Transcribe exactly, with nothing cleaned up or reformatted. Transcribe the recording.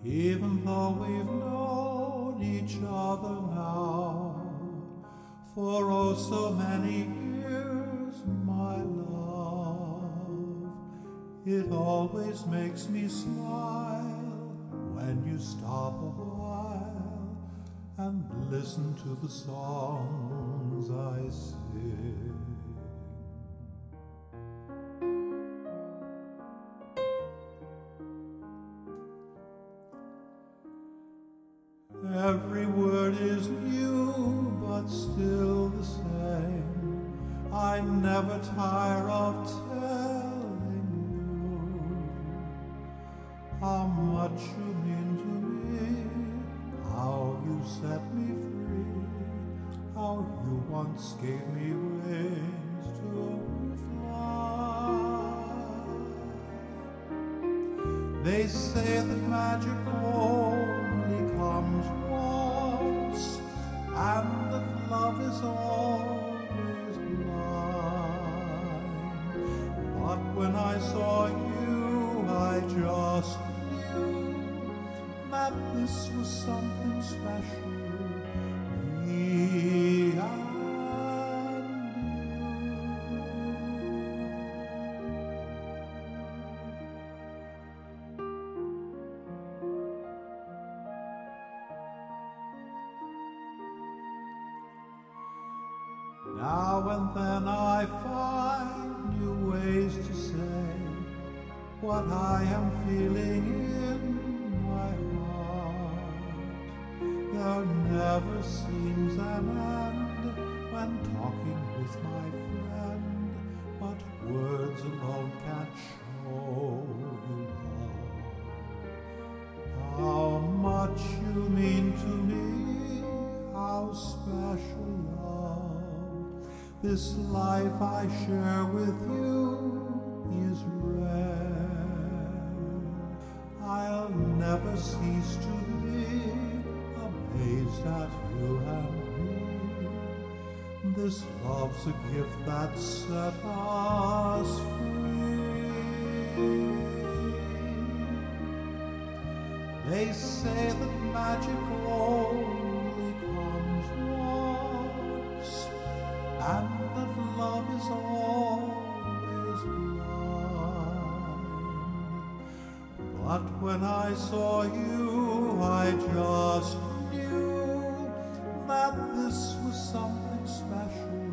Even though we've known each other now for oh so many years, my love, it always makes me smile when you stop a while and listen to the songs I sing. Every word is new, but still the same. I never tire of telling you how much you mean to me, how you set me free, how you once gave me wings to fly. They say that magic only comes once, and that love is always blind. But when I saw you, I just knew that this was something special, me and you. Now and then I find new ways to say what I am feeling in my heart. There never seems an end when talking with my friend, but words alone can't show you love. How much you mean to me, how special love. This life I share with you is rare. I'll never cease to be amazed at you and me. This love's a gift that set us free. They say that magic only comes once, and that love is always blind. But when I saw you, I just knew that this was something special.